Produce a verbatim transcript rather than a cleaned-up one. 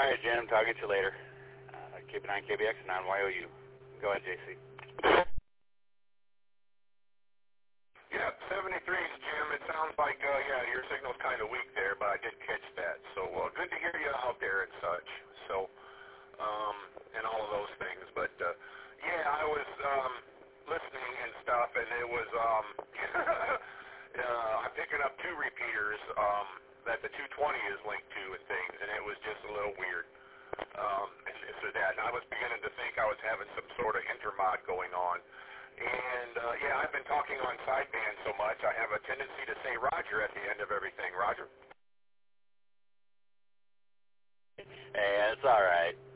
All right, Jim. Talking to you later. Uh, keep an eye on K B X and on Y O U. Go ahead, J C. Yep, seventy-threes, Jim. It sounds like, uh, yeah, your signal's kind of weak there, but I did catch that. So uh, good to hear you out there and such. So, um, and all of those things. But, uh, yeah, I was um, listening and stuff, and it was, um, uh, I'm picking up two repeaters um, that the two twenty is linked to and things, and it was just a little weird. Um, and this or that. And I was beginning to think I was having some sort of intermod going on. And, uh, yeah, I've been talking on sideband so much, I have a tendency to say Roger at the end of everything. Roger? Hey, it's all right.